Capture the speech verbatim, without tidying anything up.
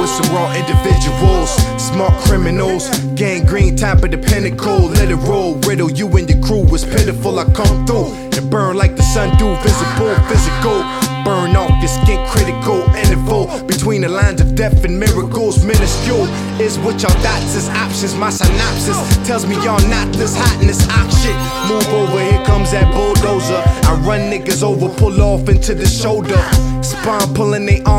with some raw individuals, smart criminals, gangrene type of the pinnacle. Let it roll, riddle you and your crew was pitiful. I come through and burn like the sun do, visible, physical. Burn off your skin, critical interval between the lines of death and miracles. Minuscule is what y'all dots is options. My synopsis tells me y'all not this hot in this ox shit. Move over, here comes that bulldozer. I run niggas over, pull off into the shoulder. Spawn pulling they arms.